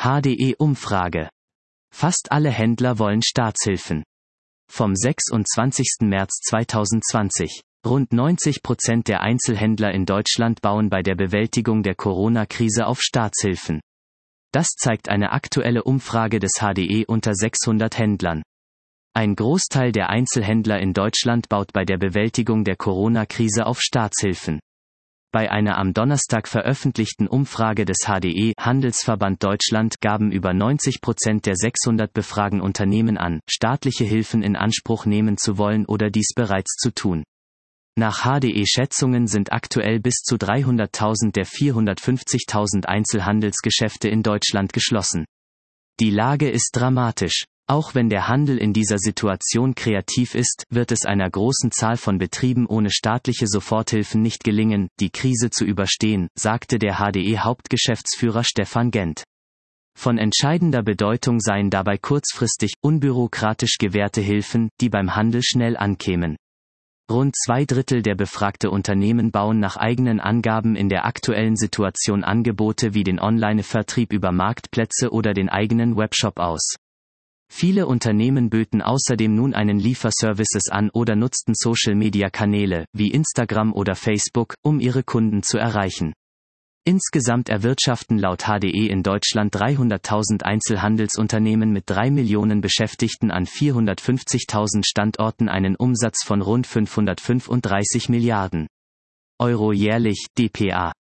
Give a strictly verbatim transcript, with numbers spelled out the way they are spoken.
H D E-Umfrage. Fast alle Händler wollen Staatshilfen. Vom sechsundzwanzigsten März zweitausendzwanzig. Rund neunzig Prozent der Einzelhändler in Deutschland bauen bei der Bewältigung der Corona-Krise auf Staatshilfen. Das zeigt eine aktuelle Umfrage des H D E unter sechshundert Händlern. Ein Großteil der Einzelhändler in Deutschland baut bei der Bewältigung der Corona-Krise auf Staatshilfen. Bei einer am Donnerstag veröffentlichten Umfrage des H D E Handelsverband Deutschland gaben über neunzig Prozent der sechshundert befragten Unternehmen an, staatliche Hilfen in Anspruch nehmen zu wollen oder dies bereits zu tun. Nach H D E-Schätzungen sind aktuell bis zu dreihunderttausend der vierhundertfünfzigtausend Einzelhandelsgeschäfte in Deutschland geschlossen. Die Lage ist dramatisch. Auch wenn der Handel in dieser Situation kreativ ist, wird es einer großen Zahl von Betrieben ohne staatliche Soforthilfen nicht gelingen, die Krise zu überstehen, sagte der H D E-Hauptgeschäftsführer Stefan Gent. Von entscheidender Bedeutung seien dabei kurzfristig, unbürokratisch gewährte Hilfen, die beim Handel schnell ankämen. Rund zwei Drittel der befragten Unternehmen bauen nach eigenen Angaben in der aktuellen Situation Angebote wie den Online-Vertrieb über Marktplätze oder den eigenen Webshop aus. Viele Unternehmen böten außerdem nun einen Lieferservices an oder nutzten Social-Media-Kanäle, wie Instagram oder Facebook, um ihre Kunden zu erreichen. Insgesamt erwirtschaften laut H D E in Deutschland dreihunderttausend Einzelhandelsunternehmen mit drei Millionen Beschäftigten an vierhundertfünfzigtausend Standorten einen Umsatz von rund fünfhundertfünfunddreißig Milliarden Euro jährlich, D P A.